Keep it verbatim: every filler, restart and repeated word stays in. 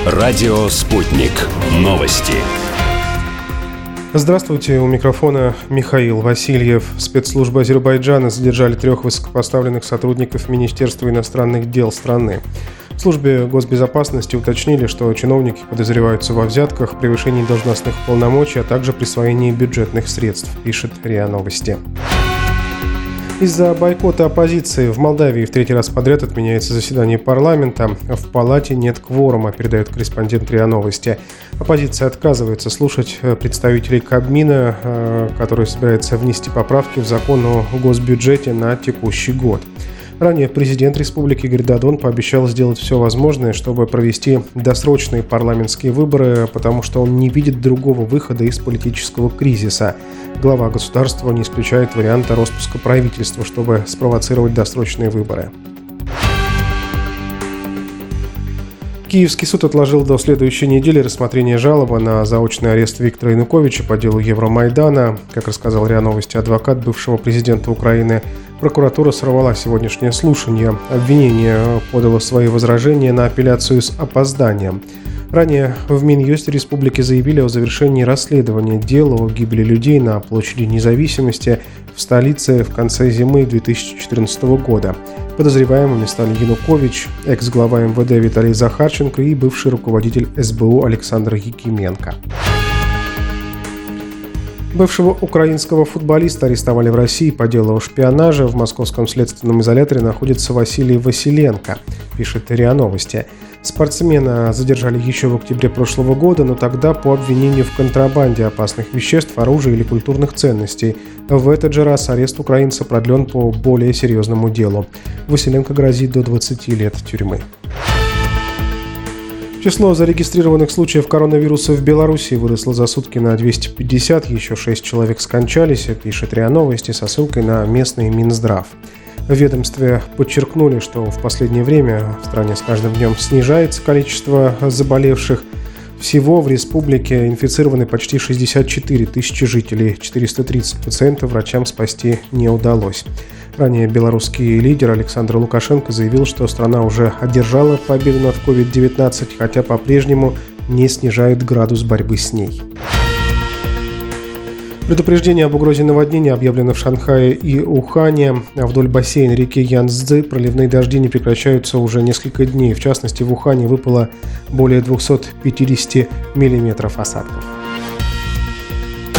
Радио «Спутник». Новости. Здравствуйте, у микрофона Михаил Васильев. Спецслужбы Азербайджана задержали трех высокопоставленных сотрудников Министерства иностранных дел страны. В службе госбезопасности уточнили, что чиновники подозреваются во взятках, превышении должностных полномочий, а также присвоении бюджетных средств, пишет РИА Новости. Из-за бойкота оппозиции в Молдавии в третий раз подряд отменяется заседание парламента. В палате нет кворума, передает корреспондент РИА Новости. Оппозиция отказывается слушать представителей Кабмина, который собирается внести поправки в закон о госбюджете на текущий год. Ранее президент республики Игорь Додон пообещал сделать все возможное, чтобы провести досрочные парламентские выборы, потому что он не видит другого выхода из политического кризиса. Глава государства не исключает варианта распуска правительства, чтобы спровоцировать досрочные выборы. Киевский суд отложил до следующей недели рассмотрение жалобы на заочный арест Виктора Януковича по делу Евромайдана. Как рассказал РИА Новости адвокат бывшего президента Украины, прокуратура сорвала сегодняшнее слушание. Обвинение подало свои возражения на апелляцию с опозданием. Ранее в Минюсте республики заявили о завершении расследования дела о гибели людей на площади Независимости в столице в конце зимы две тысячи четырнадцатого года. Подозреваемыми стали Янукович, экс-глава эм вэ дэ Виталий Захарченко и бывший руководитель эс бэ у Александр Якименко. Бывшего украинского футболиста арестовали в России по делу о шпионаже. В московском следственном изоляторе находится Василий Василенко, пишет РИА Новости. Спортсмена задержали еще в октябре прошлого года, но тогда по обвинению в контрабанде опасных веществ, оружия или культурных ценностей. В этот же раз арест украинца продлен по более серьезному делу. Василенко грозит до двадцати лет тюрьмы. Число зарегистрированных случаев коронавируса в Беларуси выросло за сутки на двести пятьдесят, еще шесть человек скончались, пишет РИА Новости со ссылкой на местный Минздрав. В ведомстве подчеркнули, что в последнее время в стране с каждым днем снижается количество заболевших. Всего в республике инфицированы почти шестьдесят четыре тысячи жителей, четыреста тридцать пациентов врачам спасти не удалось. Ранее белорусский лидер Александр Лукашенко заявил, что страна уже одержала победу над ковид девятнадцать, хотя по-прежнему не снижает градус борьбы с ней. Предупреждение об угрозе наводнения объявлено в Шанхае и Ухане. Вдоль бассейна реки Янцзы проливные дожди не прекращаются уже несколько дней. В частности, в Ухане выпало более двухсот пятидесяти миллиметров осадков.